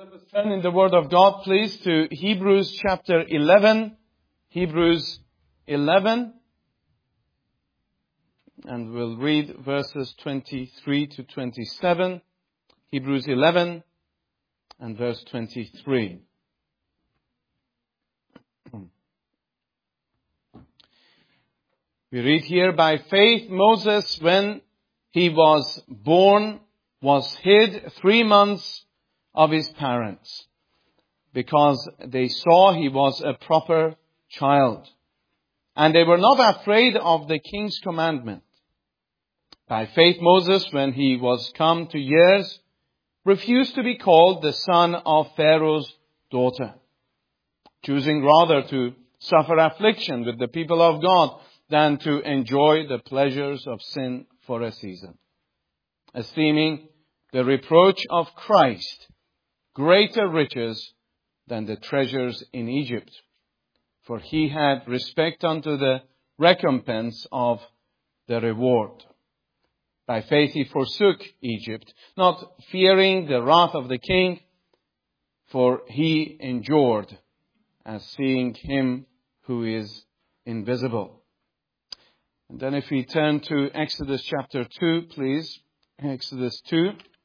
Let us turn in the Word of God, please, to Hebrews chapter 11. Hebrews 11. And we'll read verses 23 to 27. Hebrews 11 and verse 23. We read here, by faith Moses, when he was born, was hid 3 months of his parents, because they saw he was a proper child. And they were not afraid of the king's commandment. By faith Moses, when he was come to years, refused to be called the son of Pharaoh's daughter, choosing rather to suffer affliction with the people of God than to enjoy the pleasures of sin for a season, esteeming the reproach of Christ greater riches than the treasures in Egypt. For he had respect unto the recompense of the reward. By faith he forsook Egypt, not fearing the wrath of the king, for he endured as seeing him who is invisible. And then if we turn to Exodus chapter 2, please. Exodus 2.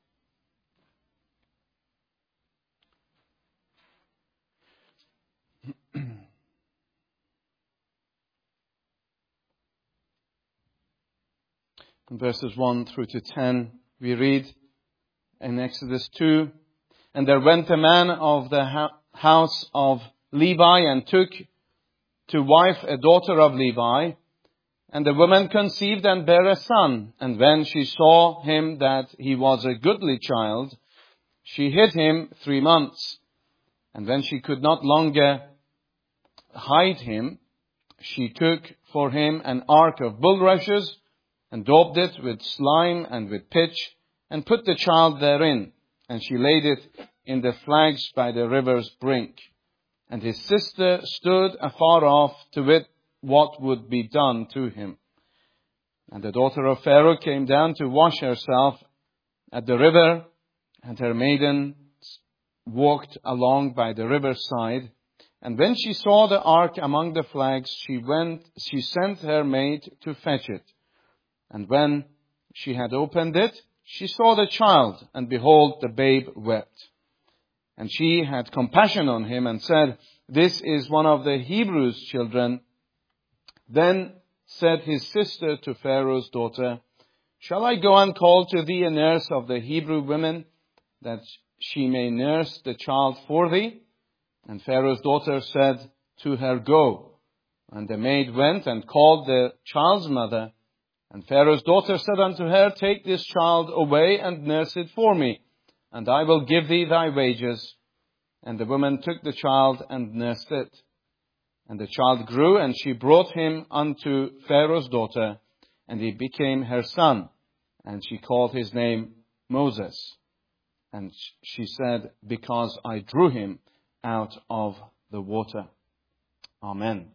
In verses 1 through to 10, we read in Exodus 2, And there went a man of the house of Levi, and took to wife a daughter of Levi. And the woman conceived and bare a son. And when she saw him that he was a goodly child, she hid him 3 months. And when she could not longer hide him, she took for him an ark of bulrushes, and daubed it with slime and with pitch, and put the child therein. And she laid it in the flags by the river's brink. And his sister stood afar off to wit what would be done to him. And the daughter of Pharaoh came down to wash herself at the river, and her maidens walked along by the riverside. And when she saw the ark among the flags, she sent her maid to fetch it. And when she had opened it, she saw the child, and behold, the babe wept. And she had compassion on him, and said, This is one of the Hebrews' children. Then said his sister to Pharaoh's daughter, Shall I go and call to thee a nurse of the Hebrew women, that she may nurse the child for thee? And Pharaoh's daughter said to her, Go. And the maid went and called the child's mother. And Pharaoh's daughter said unto her, Take this child away and nurse it for me, and I will give thee thy wages. And the woman took the child and nursed it. And the child grew, and she brought him unto Pharaoh's daughter, and he became her son. And she called his name Moses. And she said, Because I drew him out of the water. Amen.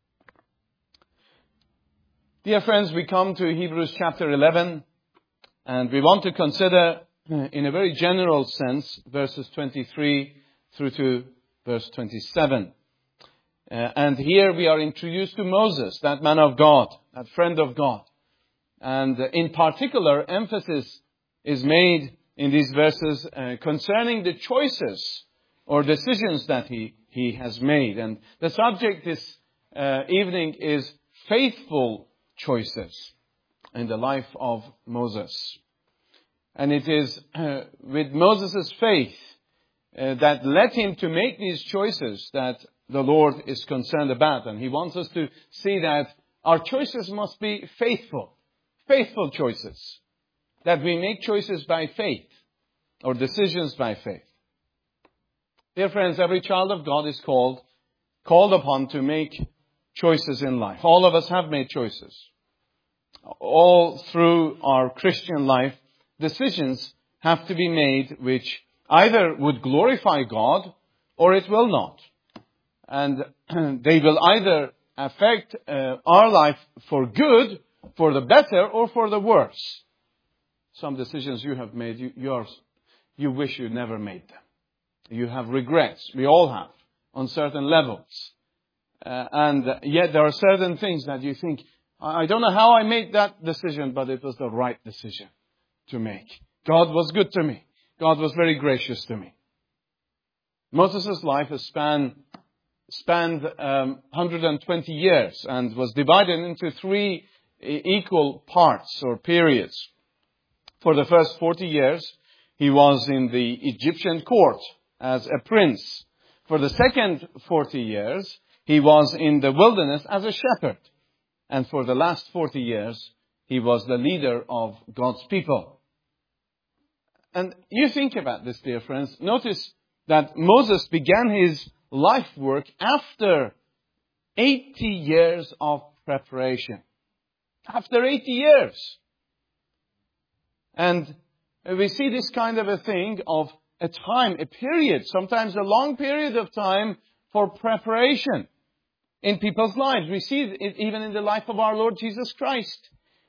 Dear friends, we come to Hebrews chapter 11, and we want to consider, in a very general sense, verses 23 through to verse 27. And here we are introduced to Moses, that man of God, that friend of God. And in particular, emphasis is made in these verses concerning the choices or decisions that he has made. And the subject this evening is faithful choices in the life of Moses. And it is with Moses' faith that led him to make these choices that the Lord is concerned about. And he wants us to see that our choices must be faithful choices. That we make choices by faith, or decisions by faith. Dear friends, every child of God is called upon to make choices in life. All of us have made choices. All through our Christian life, decisions have to be made which either would glorify God or it will not. And they will either affect our life for good, for the better, or for the worse. Some decisions you have made, you wish you never made them. You have regrets. We all have, on certain levels. And yet there are certain things that you think, I don't know how I made that decision, but it was the right decision to make. God was good to me. God was very gracious to me. Moses' life has spanned 120 years and was divided into 3 equal parts or periods. For the first 40 years, he was in the Egyptian court as a prince. For the second 40 years, he was in the wilderness as a shepherd. And for the last 40 years, he was the leader of God's people. And you think about this, dear friends. Notice that Moses began his life work after 80 years of preparation. After 80 years. And we see this kind of a thing of a time, a period, sometimes a long period of time for preparation in people's lives. We see it even in the life of our Lord Jesus Christ.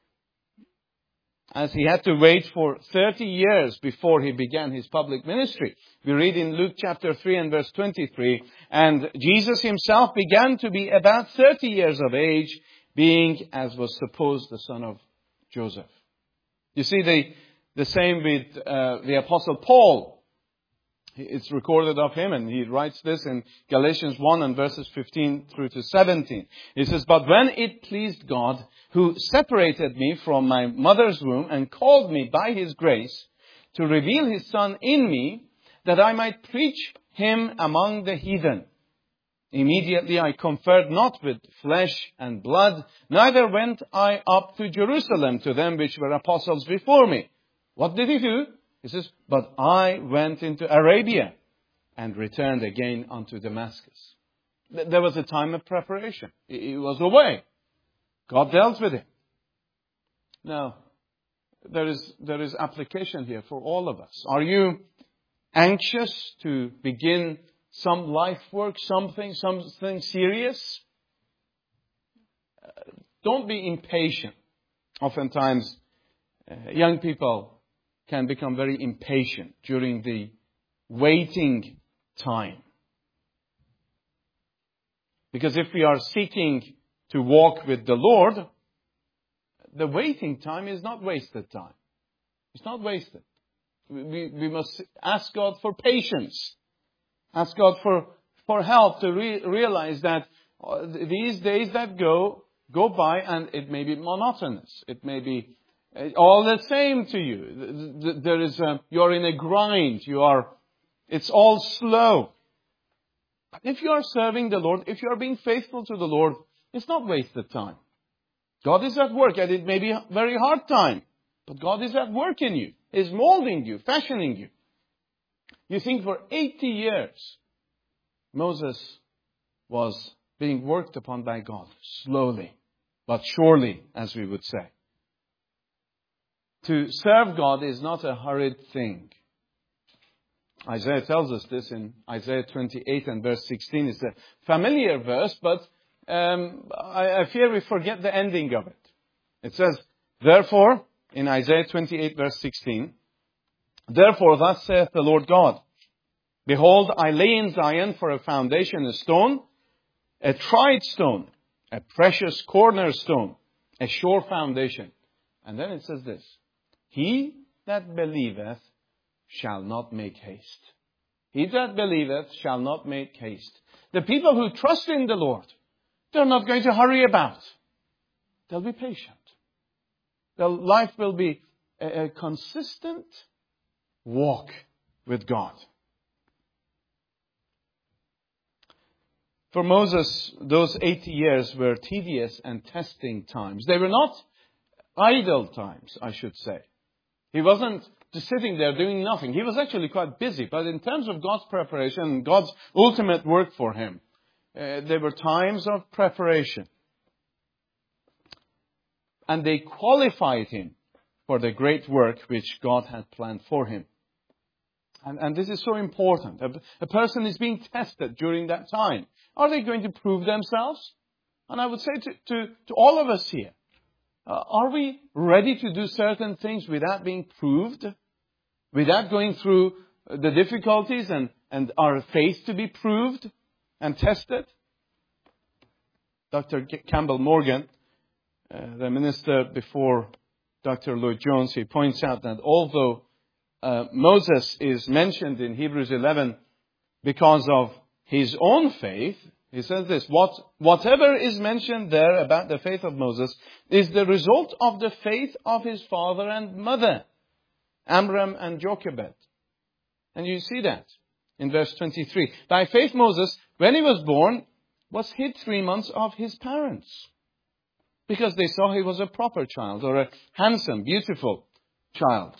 As he had to wait for 30 years before he began his public ministry. We read in Luke chapter 3 and verse 23, and Jesus himself began to be about 30 years of age, being, as was supposed, the son of Joseph. You see the same with the Apostle Paul. It's recorded of him, and he writes this in Galatians 1 and verses 15 through to 17. He says, but when it pleased God, who separated me from my mother's womb and called me by his grace to reveal his Son in me, that I might preach him among the heathen. Immediately I conferred not with flesh and blood, neither went I up to Jerusalem to them which were apostles before me. What did he do? He says, but I went into Arabia and returned again unto Damascus. There was a time of preparation. He was away. God dealt with him. Now, there is application here for all of us. Are you anxious to begin some life work, something serious? Don't be impatient. Oftentimes, young people can become very impatient during the waiting time. Because if we are seeking to walk with the Lord, the waiting time is not wasted time. It's not wasted. We must ask God for patience. Ask God for help to realize that these days that go by, and it may be monotonous. It may be all the same to you. You're in a grind. It's all slow. But if you are serving the Lord, if you are being faithful to the Lord, it's not wasted time. God is at work, and it may be a very hard time, but God is at work in you. He's molding you, fashioning you. You think for 80 years, Moses was being worked upon by God, slowly, but surely, as we would say. To serve God is not a hurried thing. Isaiah tells us this in Isaiah 28 and verse 16. It's a familiar verse, but I fear we forget the ending of it. It says, therefore, in Isaiah 28 verse 16, therefore thus saith the Lord God, behold, I lay in Zion for a foundation a stone, a tried stone, a precious cornerstone, a sure foundation. And then it says this, he that believeth shall not make haste. He that believeth shall not make haste. The people who trust in the Lord, they're not going to hurry about. They'll be patient. Their life will be a consistent walk with God. For Moses, those 80 years were tedious and testing times. They were not idle times, I should say. He wasn't just sitting there doing nothing. He was actually quite busy. But in terms of God's preparation, God's ultimate work for him, there were times of preparation. And they qualified him for the great work which God had planned for him. And this is so important. A person is being tested during that time. Are they going to prove themselves? And I would say to all of us here, are we ready to do certain things without being proved? Without going through the difficulties and and our faith to be proved and tested. Dr. Campbell Morgan, the minister before Dr. Lloyd Jones, he points out that although Moses is mentioned in Hebrews 11 because of his own faith, he says this, whatever is mentioned there about the faith of Moses is the result of the faith of his father and mother, Amram and Jochebed. And you see that in verse 23. By faith Moses, when he was born, was hid 3 months of his parents, because they saw he was a proper child, or a handsome, beautiful child.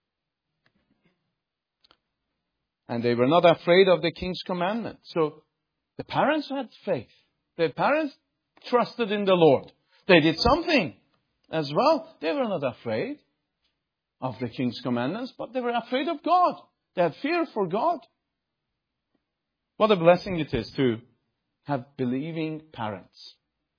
And they were not afraid of the king's commandment. So the parents had faith. The parents trusted in the Lord. They did something as well. They were not afraid of the king's commandments, but they were afraid of God. They had fear for God. What a blessing it is to have believing parents.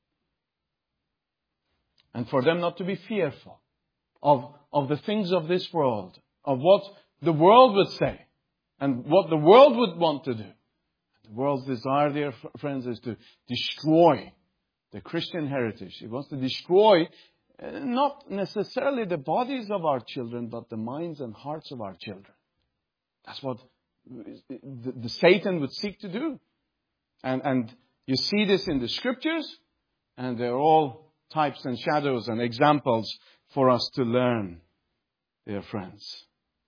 And for them not to be fearful of the things of this world, of what the world would say, and what the world would want to do. The world's desire, dear friends, is to destroy the Christian heritage. It wants to destroy not necessarily the bodies of our children, but the minds and hearts of our children. That's what the Satan would seek to do. And you see this in the Scriptures, and they're all types and shadows and examples for us to learn, dear friends.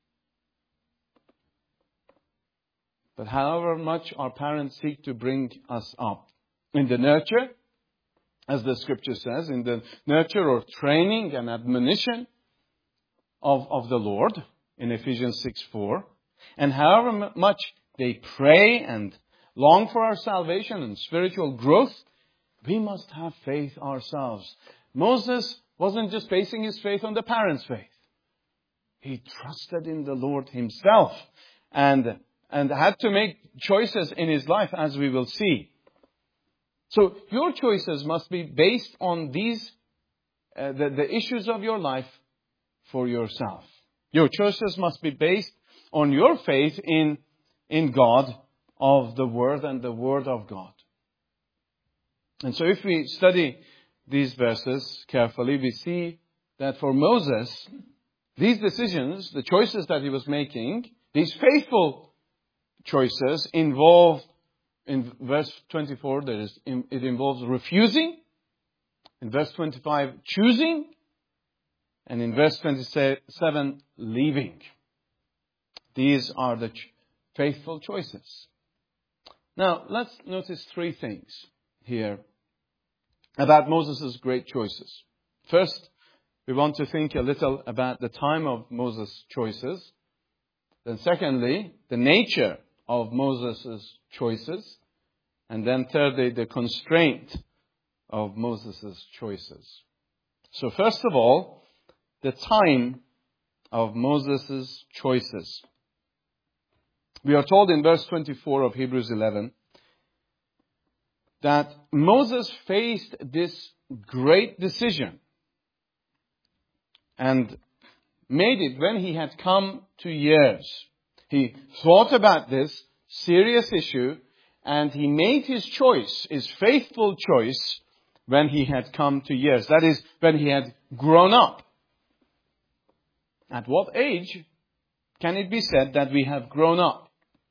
But however much our parents seek to bring us up in the nurture, as the Scripture says, in the nurture or training and admonition of the Lord, in Ephesians 6:4, and however much they pray and long for our salvation and spiritual growth, we must have faith ourselves. Moses wasn't just basing his faith on the parents' faith. He trusted in the Lord himself and had to make choices in his life, as we will see. So your choices must be based on these, the issues of your life for yourself. Your choices must be based on your faith in God, of the Word and the Word of God. And so if we study these verses carefully, we see that for Moses, these decisions, the choices that he was making, these faithful choices involve, in verse 24, it involves refusing. In verse 25, choosing. And in verse 27, leaving. These are the faithful choices. Now, let's notice 3 things here about Moses' great choices. First, we want to think a little about the time of Moses' choices. Then secondly, the nature of Moses' choices. And then thirdly, the constraint of Moses' choices. So first of all, the time of Moses' choices. We are told in verse 24 of Hebrews 11 that Moses faced this great decision and made it when he had come to years. He thought about this serious issue and he made his choice, his faithful choice, when he had come to years. That is, when he had grown up. At what age can it be said that we have grown up?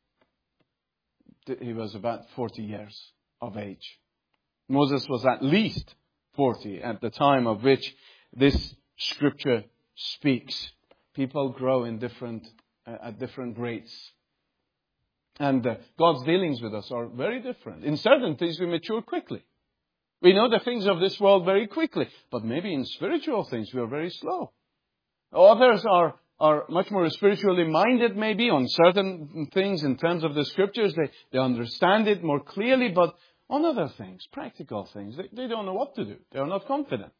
He was about 40 years of age. Moses was at least 40 at the time of which this scripture speaks. People grow in at different rates. And God's dealings with us are very different. In certain things we mature quickly. We know the things of this world very quickly. But maybe in spiritual things we are very slow. Others are much more spiritually minded maybe on certain things in terms of the scriptures. They understand it more clearly, but on other things, practical things, they don't know what to do. They are not confident.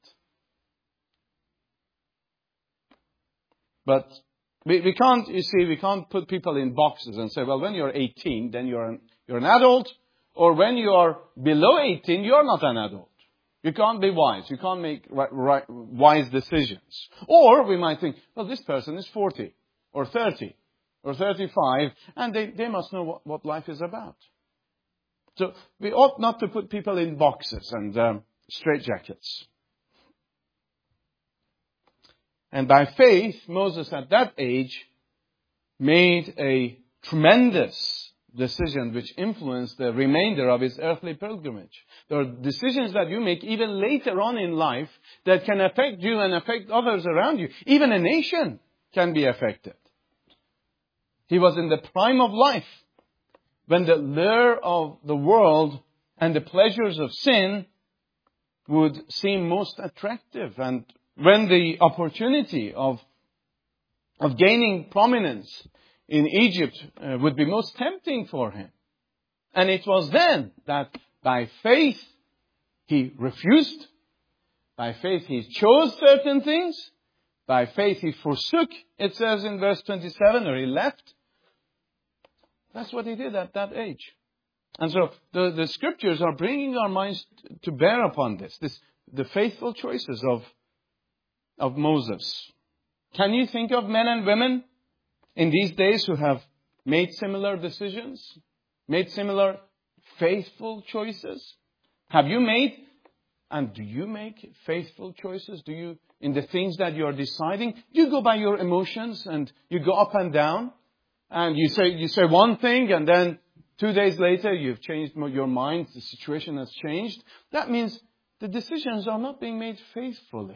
But we can't put people in boxes and say, well, when you're 18, then you're an adult, or when you are below 18, you're not an adult. You can't be wise. You can't make wise decisions. Or we might think, well, this person is 40 or 30. or 35, and they must know what life is about. So we ought not to put people in boxes and straitjackets. And by faith, Moses at that age made a tremendous decision which influenced the remainder of his earthly pilgrimage. There are decisions that you make even later on in life that can affect you and affect others around you. Even a nation can be affected. He was in the prime of life when the lure of the world and the pleasures of sin would seem most attractive, and when the opportunity of gaining prominence in Egypt would be most tempting for him. And it was then that by faith he refused. By faith he chose certain things. By faith he forsook, it says in verse 27, or he left. That's what he did at that age. And so the scriptures are bringing our minds to bear upon this, the faithful choices of Moses. Can you think of men and women in these days who have made similar decisions, made similar faithful choices? Have you made, and do you make faithful choices? Do you, in the things that you are deciding, do you go by your emotions and you go up and down? And you say one thing, and then 2 days later you've changed your mind, the situation has changed. That means the decisions are not being made faithfully.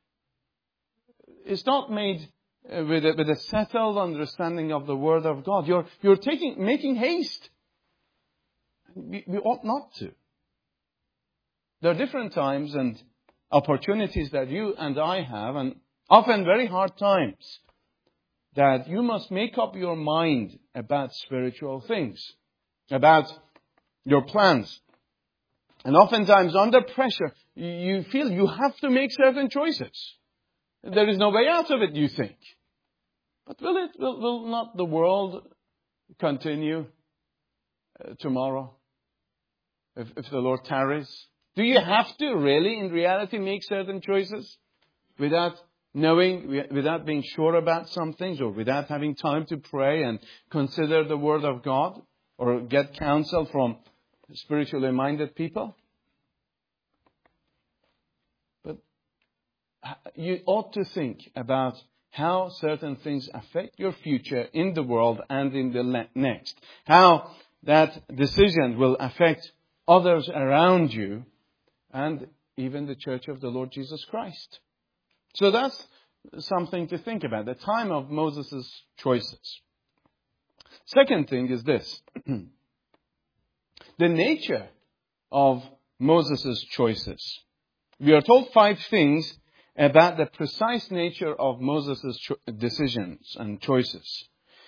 It's not made with a settled understanding of the Word of God. You're making haste. We ought not to. There are different times and opportunities that you and I have, and often very hard times, that you must make up your mind about spiritual things, about your plans. And oftentimes under pressure, you feel you have to make certain choices. There is no way out of it, you think. But will not the world continue tomorrow if the Lord tarries? Do you have to really, in reality, make certain choices without knowing, without being sure about some things, or without having time to pray and consider the Word of God, or get counsel from spiritually minded people? But you ought to think about how certain things affect your future in the world and in the next. How that decision will affect others around you and even the church of the Lord Jesus Christ. So that's something to think about, the time of Moses' choices. Second thing is this. The nature of Moses' choices. We are told 5 things about the precise nature of Moses' decisions and choices.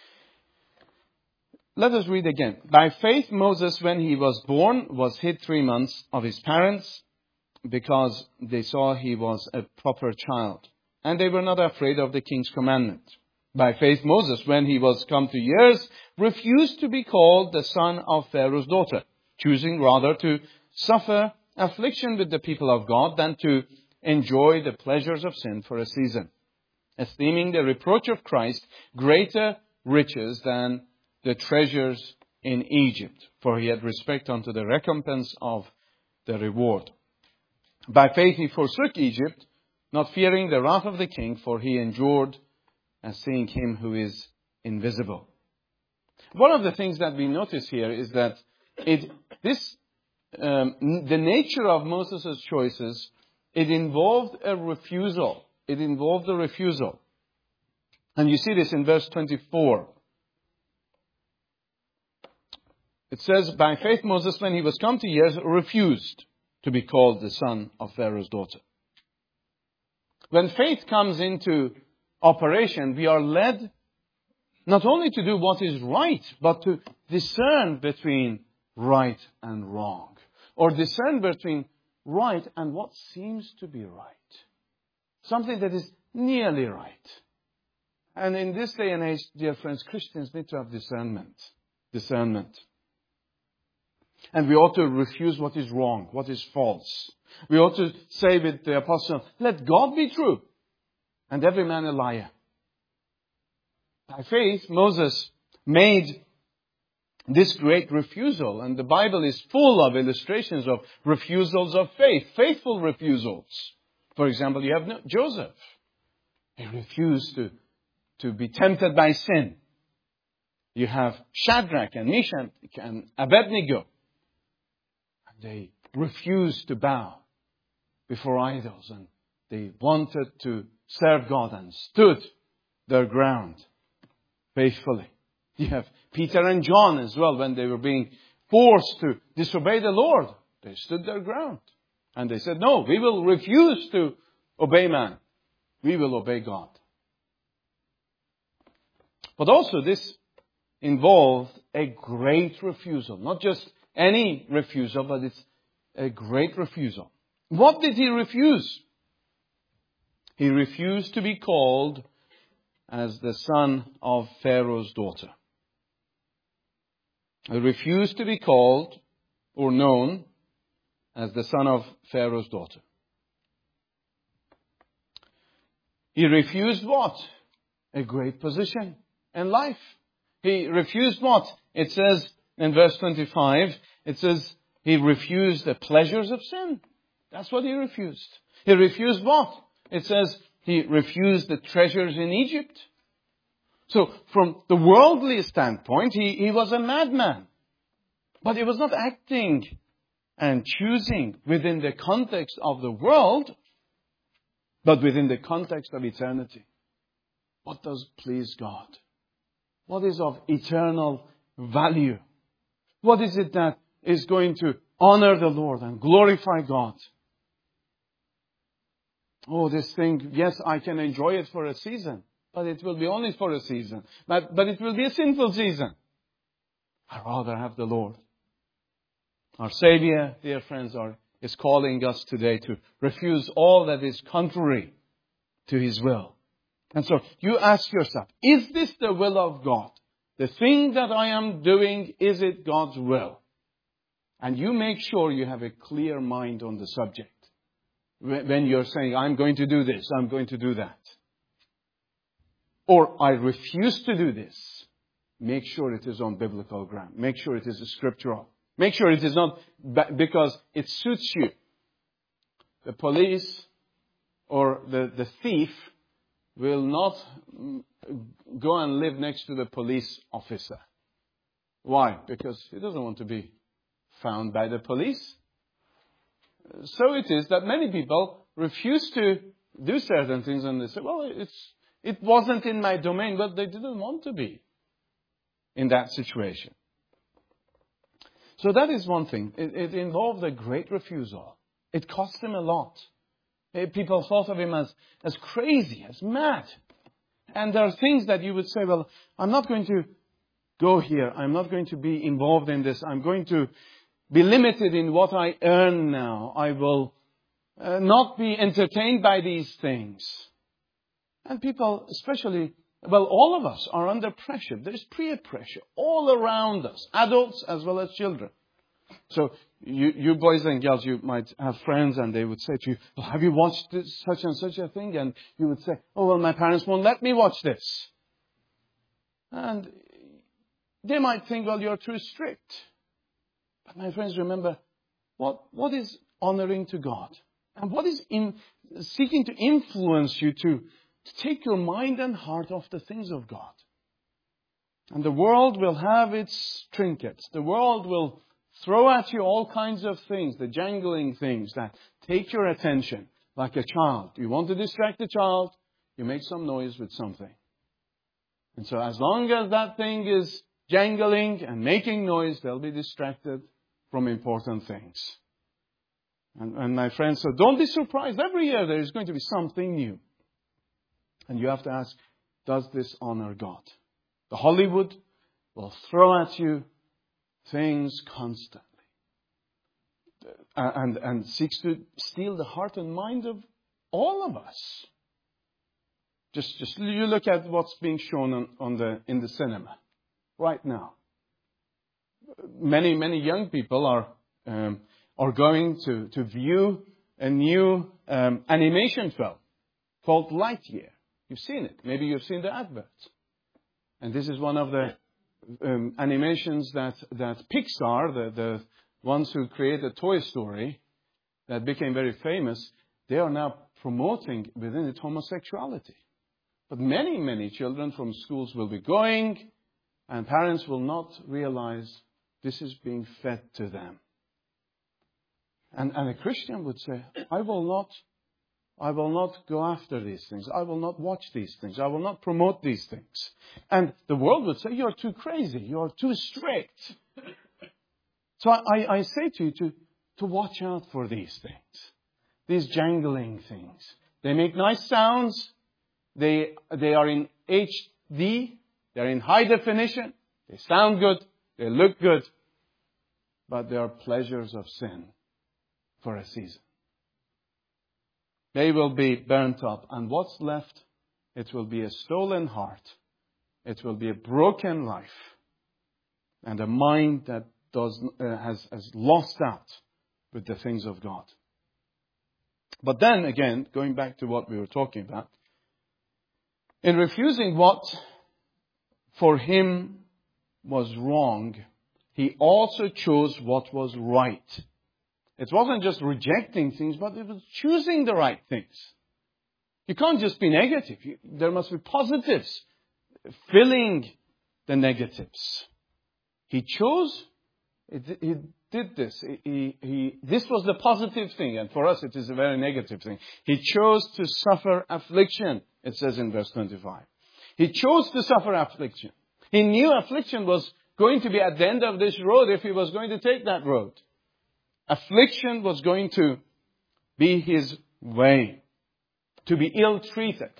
Let us read again. By faith, Moses, when he was born, was hid 3 months of his parents, because they saw he was a proper child, and they were not afraid of the king's commandment. By faith, Moses, when he was come to years, refused to be called the son of Pharaoh's daughter, choosing rather to suffer affliction with the people of God than to enjoy the pleasures of sin for a season, esteeming the reproach of Christ greater riches than the treasures in Egypt, for he had respect unto the recompense of the reward. By faith he forsook Egypt, not fearing the wrath of the king, for he endured as seeing him who is invisible. One of the things that we notice here is that the nature of Moses' choices, it involved a refusal. And you see this in verse 24. It says, by faith Moses, when he was come to years, refused to be called the son of Pharaoh's daughter. When faith comes into operation, we are led not only to do what is right, but to discern between right and wrong, or discern between right and what seems to be right. Something that is nearly right. And in this day and age, dear friends, Christians need to have discernment. And we ought to refuse what is wrong, what is false. We ought to say with the apostle, let God be true and every man a liar. By faith, Moses made this great refusal. And the Bible is full of illustrations of refusals of faith, faithful refusals. For example, you have Joseph. He refused to be tempted by sin. You have Shadrach and Meshach and Abednego. And they refused to bow before idols. And they wanted to serve God and stood their ground faithfully. You have Peter and John as well. When they were being forced to disobey the Lord, they stood their ground. And they said, no, we will refuse to obey man. We will obey God. But also this involved a great refusal. Not just any refusal, but it's a great refusal. What did he refuse? He refused to be called as the son of Pharaoh's daughter. He refused to be called or known as the son of Pharaoh's daughter. He refused what? A great position in life. He refused what? It says in verse 25, it says he refused the pleasures of sin. That's what he refused. He refused what? It says he refused the treasures in Egypt. So from the worldly standpoint, he was a madman. But he was not acting and choosing within the context of the world, but within the context of eternity. What does please God? What is of eternal value? What is it that is going to honor the Lord and glorify God? Oh, this thing, yes, I can enjoy it for a season, but it will be only for a season. But it will be a sinful season. I'd rather have the Lord. Our Savior, dear friends, is calling us today to refuse all that is contrary to His will. And so you ask yourself, is this the will of God? The thing that I am doing, is it God's will? And you make sure you have a clear mind on the subject. When you're saying, I'm going to do this, I'm going to do that. Or I refuse to do this. Make sure it is on biblical ground. Make sure it is scriptural. Make sure it is not because it suits you. The police or the thief will not go and live next to the police officer. Why? Because he doesn't want to be found by the police. So it is that many people refuse to do certain things and they say, well, it wasn't in my domain, but they didn't want to be in that situation. So that is one thing. It involved a great refusal. It cost him a lot. People thought of him as crazy, as mad. And there are things that you would say, well, I'm not going to go here. I'm not going to be involved in this. I'm going to be limited in what I earn now. I will not be entertained by these things. And people, especially, well, all of us are under pressure. There's peer pressure all around us, adults as well as children. So you boys and girls, you might have friends and they would say to you, well, have you watched this, such and such a thing? And you would say, oh, well, my parents won't let me watch this. And they might think, well, you're too strict. But my friends, remember, what is honoring to God? And what is seeking to influence you to take your mind and heart off the things of God? And the world will have its trinkets. The world will throw at you all kinds of things, the jangling things that take your attention, like a child. You want to distract the child, you make some noise with something. And so as long as that thing is jangling and making noise, they'll be distracted from important things. And my friends, so don't be surprised. Every year there is going to be something new. And you have to ask, does this honor God? The Hollywood will throw at you things constantly. And seeks to steal the heart and mind of all of us. Just you look at what's being shown in the cinema right now. Many young people are going to view a new animation film called Lightyear. You've seen it. Maybe you've seen the adverts. And this is one of the animations that Pixar, the ones who created Toy Story, that became very famous, they are now promoting within it homosexuality. But many, many children from schools will be going, and parents will not realize this is being fed to them. And a Christian would say, I will not go after these things. I will not watch these things. I will not promote these things. And the world would say, you're too crazy. You're too strict. So I say to you to watch out for these things. These jangling things. They make nice sounds. They are in HD. They're in high definition. They sound good. They look good. But they are pleasures of sin for a season. They will be burnt up. And what's left? It will be a stolen heart. It will be a broken life. And a mind that has lost out with the things of God. But then again, going back to what we were talking about, in refusing what for him was wrong, he also chose what was right. It wasn't just rejecting things, but it was choosing the right things. You can't just be negative. There must be positives filling the negatives. He chose, he did this. This was the positive thing, and for us it is a very negative thing. He chose to suffer affliction, it says in verse 25. He chose to suffer affliction. He knew affliction was going to be at the end of this road if he was going to take that road. Affliction was going to be his way, to be ill-treated.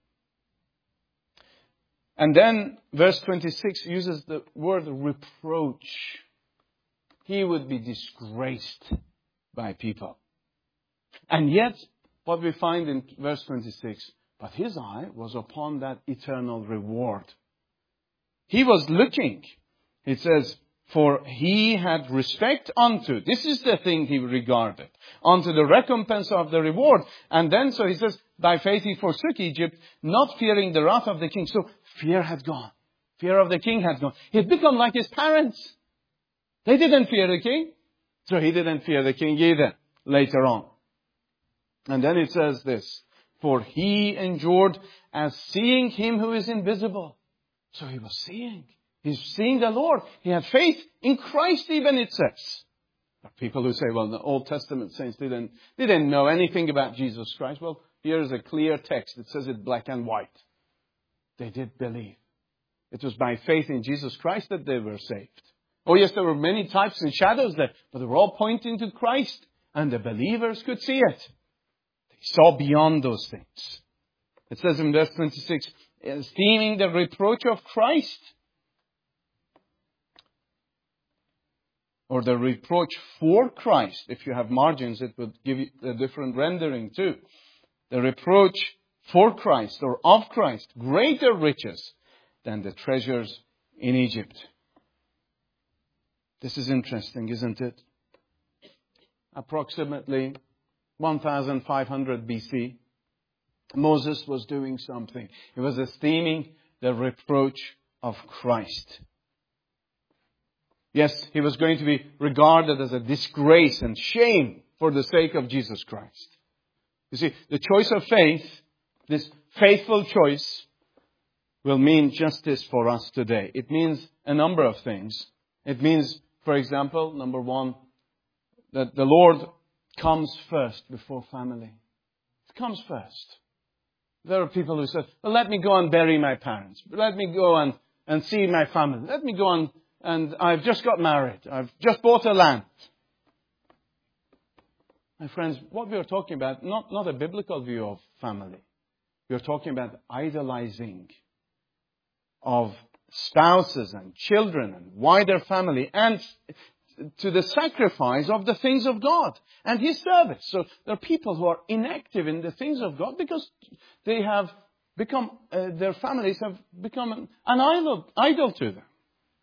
And then verse 26 uses the word reproach. He would be disgraced by people. And yet, what we find in verse 26, but his eye was upon that eternal reward. He was looking, it says, for he had respect unto, this is the thing he regarded, unto the recompense of the reward. And then, so he says, by faith he forsook Egypt, not fearing the wrath of the king. So fear had gone. Fear of the king had gone. He had become like his parents. They didn't fear the king. So he didn't fear the king either later on. And then it says this, for he endured as seeing him who is invisible. So he was seeing. He's seeing the Lord. He had faith in Christ even, it says. There are people who say, well, the Old Testament saints didn't know anything about Jesus Christ. Well, here's a clear text. It says it black and white. They did believe. It was by faith in Jesus Christ that they were saved. Oh yes, there were many types and shadows there, but they were all pointing to Christ. And the believers could see it. They saw beyond those things. It says in verse 26, esteeming the reproach of Christ, or the reproach for Christ. If you have margins, it would give you a different rendering too. The reproach for Christ or of Christ, greater riches than the treasures in Egypt. This is interesting, isn't it? Approximately 1500 BC, Moses was doing something. He was esteeming the reproach of Christ. Yes, he was going to be regarded as a disgrace and shame for the sake of Jesus Christ. You see, the choice of faith, this faithful choice, will mean justice for us today. It means a number of things. It means, for example, number one, that the Lord comes first before family. It comes first. There are people who say, well, let me go and bury my parents. Let me go and see my family. Let me go and I've just got married. I've just bought a land. My friends, what we are talking about, not a biblical view of family. We are talking about idolizing of spouses and children and wider family, and to the sacrifice of the things of God and His service. So there are people who are inactive in the things of God because they have become, their families have become an idol to them.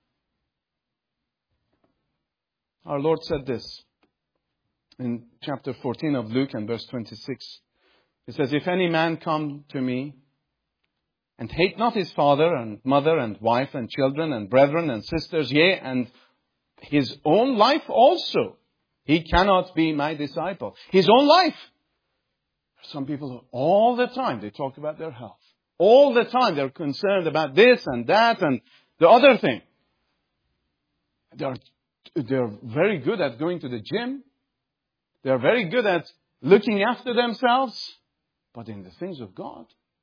Our Lord said this in chapter 14 of Luke and verse 26. He says, if any man come to me and hate not his father and mother and wife and children and brethren and sisters, yea, and his own life also, he cannot be my disciple. His own life. Some people, all the time, they talk about their health. All the time, they're concerned about this and that and the other thing. They're very good at going to the gym. They're very good at looking after themselves. But in the things of God,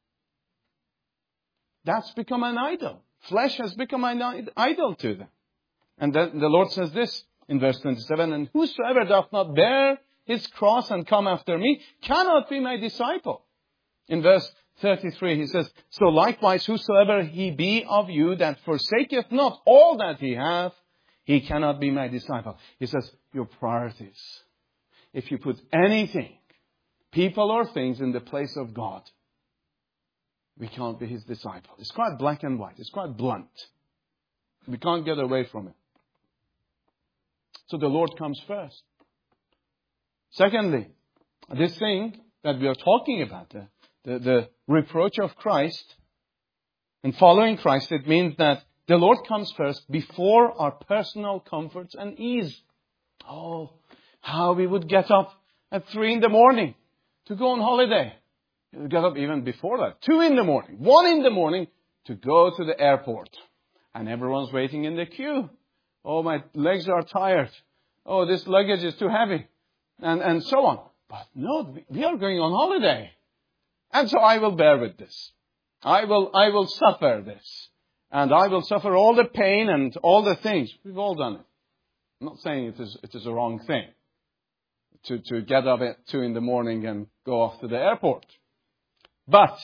that's become an idol. Flesh has become an idol to them. And then the Lord says this in verse 27, and whosoever doth not bear his cross and come after me cannot be my disciple. In verse 33 he says, so likewise whosoever he be of you that forsaketh not all that he hath, he cannot be my disciple. He says, your priorities. If you put anything, people or things, in the place of God, we can't be his disciple. It's quite black and white. It's quite blunt. We can't get away from it. So the Lord comes first. Secondly, this thing that we are talking about, the reproach of Christ and following Christ, it means that the Lord comes first before our personal comforts and ease. Oh, how we would get up at 3 a.m. to go on holiday. We would get up even before that. 2 a.m, 1 a.m. to go to the airport. And everyone's waiting in the queue. Oh, my legs are tired. Oh, this luggage is too heavy. And so on. But no, we are going on holiday. And so I will bear with this. I will suffer this. And I will suffer all the pain and all the things. We've all done it. I'm not saying it is a wrong thing to get up at 2 a.m. and go off to the airport. But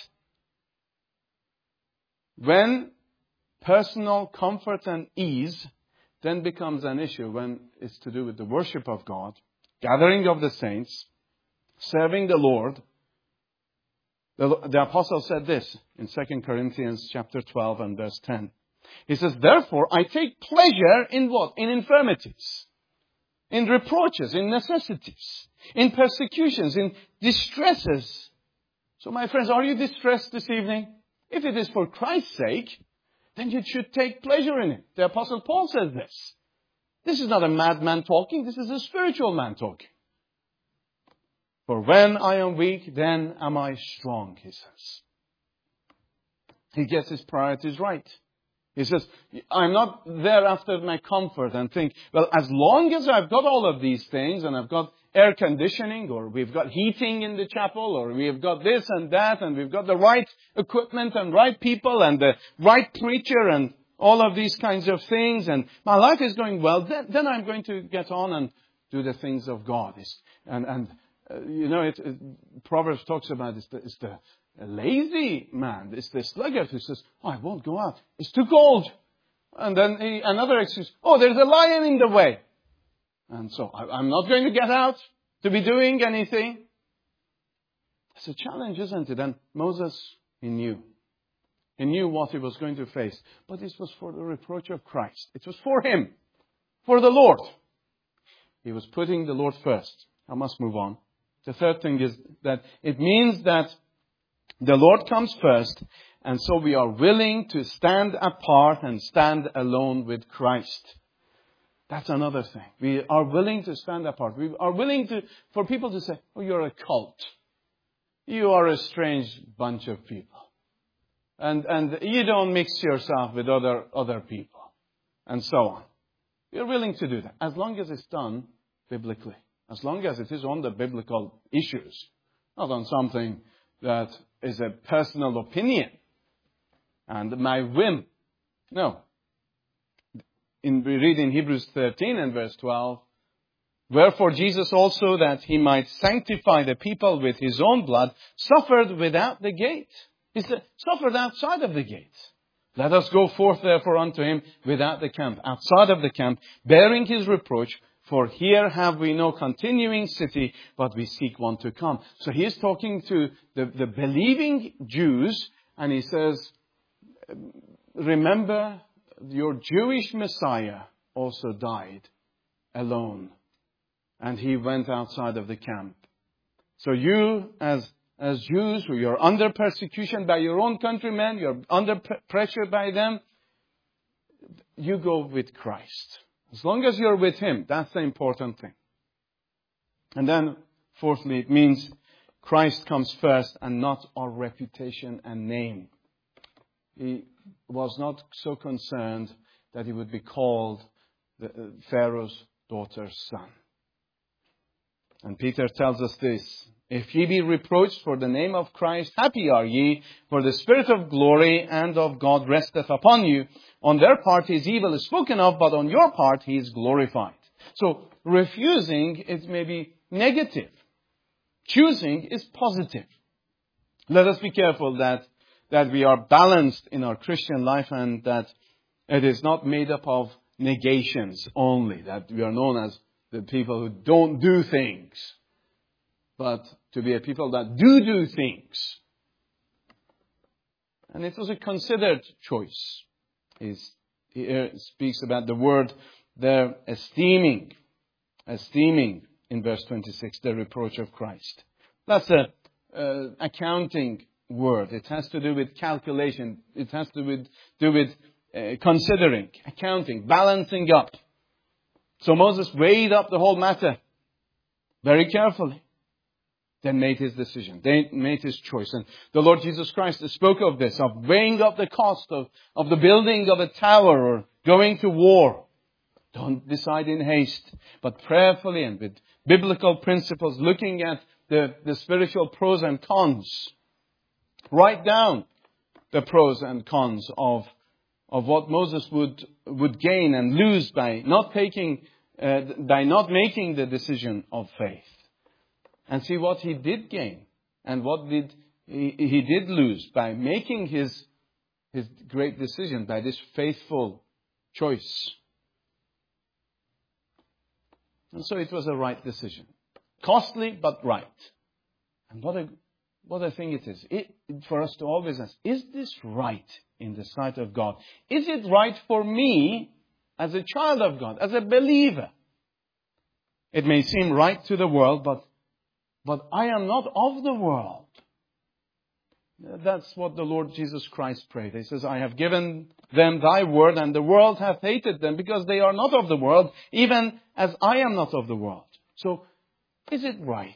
when personal comfort and ease then becomes an issue, when it's to do with the worship of God, gathering of the saints, serving the Lord, the apostle said this in 2 Corinthians chapter 12 and verse 10. He says, therefore, I take pleasure in what? In infirmities, in reproaches, in necessities, in persecutions, in distresses. So my friends, are you distressed this evening? If it is for Christ's sake, then you should take pleasure in it. The apostle Paul says this. This is not a madman talking. This is a spiritual man talking. For when I am weak, then am I strong, he says. He gets his priorities right. He says, I'm not there after my comfort and think, well, as long as I've got all of these things and I've got air conditioning or we've got heating in the chapel or we've got this and that and we've got the right equipment and right people and the right preacher and all of these kinds of things and my life is going well, then I'm going to get on and do the things of God. Proverbs talks about it's the lazy man. It's the sluggard who says, oh, I won't go out. It's too cold. And then another excuse, oh, there's a lion in the way. And so I'm not going to get out to be doing anything. It's a challenge, isn't it? And Moses, he knew. He knew what he was going to face. But this was for the reproach of Christ. It was for him. For the Lord. He was putting the Lord first. I must move on. The third thing is that it means that the Lord comes first, and so we are willing to stand apart and stand alone with Christ. That's another thing. We are willing to stand apart. We are willing for people to say, oh, you're a cult. You are a strange bunch of people. And you don't mix yourself with other people. And so on. We're willing to do that, as long as it's done biblically. As long as it is on the biblical issues, not on something that is a personal opinion and my whim. No. We read in Hebrews 13 and verse 12, wherefore Jesus also, that he might sanctify the people with his own blood, suffered without the gate. He said, suffered outside of the gate. Let us go forth therefore unto him without the camp, outside of the camp, bearing his reproach. For here have we no continuing city, but we seek one to come. So he is talking to the believing Jews, and he says, remember, your Jewish Messiah also died alone, and he went outside of the camp. So you, as as Jews, who you're under persecution by your own countrymen, you're under pressure by them, you go with Christ. As long as you're with Him, that's the important thing. And then, fourthly, it means Christ comes first and not our reputation and name. He was not so concerned that he would be called Pharaoh's daughter's son. And Peter tells us this: if ye be reproached for the name of Christ, happy are ye, for the Spirit of glory and of God resteth upon you. On their part his evil is spoken of, but on your part he is glorified. So refusing, it may be negative. Choosing is positive. Let us be careful that we are balanced in our Christian life and that it is not made up of negations only, that we are known as the people who don't do things, but to be a people that do things. And it was a considered choice. He speaks about the word there, esteeming in verse 26, the reproach of Christ. That's an accounting word. It has to do with calculation. It has to do with considering, accounting, balancing up. So Moses weighed up the whole matter very carefully. Then made his decision. Then made his choice. And the Lord Jesus Christ spoke of this, of weighing up the cost of the building of a tower or going to war. Don't decide in haste, but prayerfully and with biblical principles, looking at the spiritual pros and cons. Write down the pros and cons of what Moses would gain and lose by not making the decision of faith. And see what he did gain and what he did lose by making his great decision, by this faithful choice. And so it was a right decision. Costly, but right. And what a thing it is. For us to always ask, is this right in the sight of God? Is it right for me as a child of God, as a believer? It may seem right to the world, but I am not of the world. That's what the Lord Jesus Christ prayed. He says, I have given them thy word, and the world hath hated them, because they are not of the world, even as I am not of the world. So, is it right?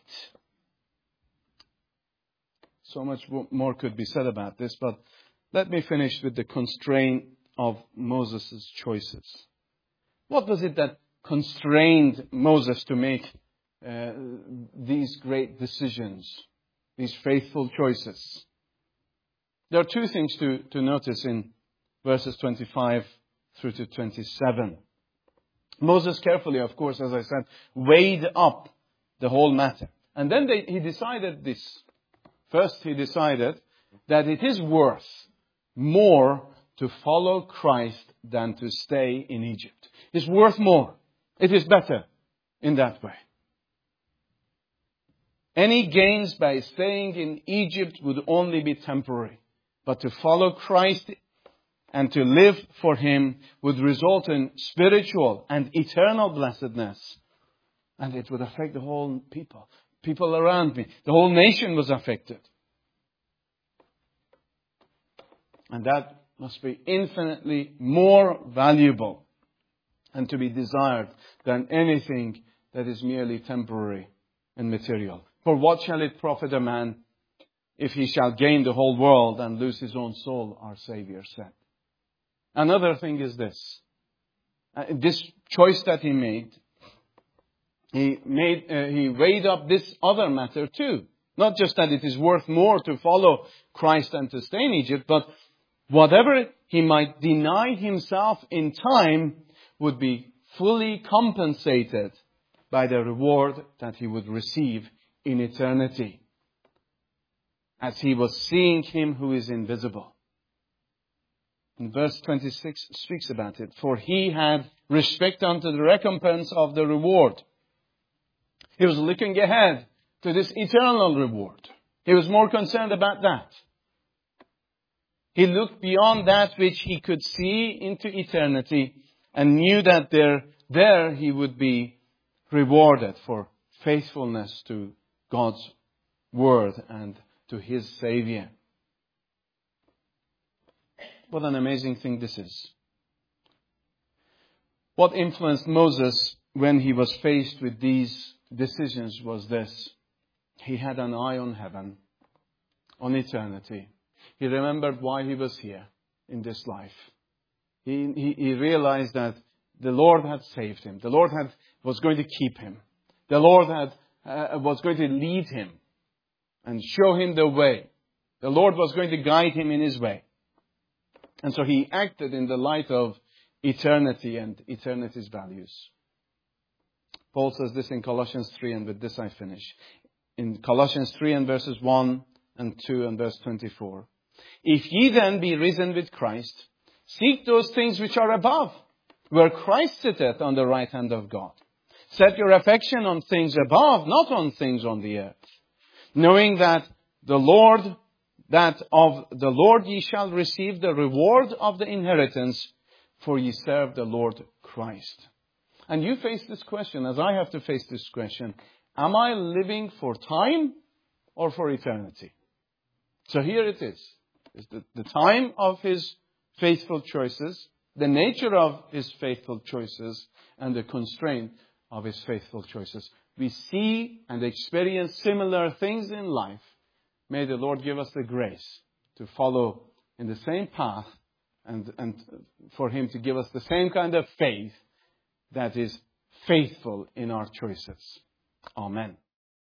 So much more could be said about this, but let me finish with the constraint of Moses' choices. What was it that constrained Moses to make these great decisions, these faithful choices? There are two things to notice in verses 25 through to 27. Moses carefully, of course, as I said, weighed up the whole matter. And then he decided this. First, he decided that it is worth more to follow Christ than to stay in Egypt. It's worth more. It is better in that way. Any gains by staying in Egypt would only be temporary. But to follow Christ and to live for Him would result in spiritual and eternal blessedness. And it would affect the whole people around me. The whole nation was affected. And that must be infinitely more valuable and to be desired than anything that is merely temporary and material. For what shall it profit a man if he shall gain the whole world and lose his own soul, our Savior said. Another thing is this. This choice that he made, he weighed up this other matter too. Not just that it is worth more to follow Christ than to stay in Egypt, but whatever he might deny himself in time would be fully compensated by the reward that he would receive in eternity, as he was seeing Him who is invisible. And verse 26 speaks about it. For he had respect unto the recompense of the reward. He was looking ahead to this eternal reward. He was more concerned about that. He looked beyond that which he could see into eternity and knew that there he would be rewarded for faithfulness to God's word and to his Savior. What an amazing thing this is. What influenced Moses when he was faced with these decisions was this. He had an eye on heaven, on eternity. He remembered why he was here in this life. He realized that the Lord had saved him. The Lord was going to keep him. The Lord was going to lead him and show him the way. The Lord was going to guide him in his way. And so he acted in the light of eternity and eternity's values. Paul says this in Colossians 3, and with this I finish. In Colossians 3 and verses 1 and 2 and verse 24. If ye then be risen with Christ, seek those things which are above, where Christ sitteth on the right hand of God. Set your affection on things above, not on things on the earth. Knowing that of the Lord ye shall receive the reward of the inheritance, for ye serve the Lord Christ. And you face this question, as I have to face this question. Am I living for time or for eternity? So here it is. It's the time of his faithful choices, the nature of his faithful choices, and the constraint of his faithful choices. We see and experience similar things in life. May the Lord give us the grace to follow in the same path and for him to give us the same kind of faith that is faithful in our choices. Amen.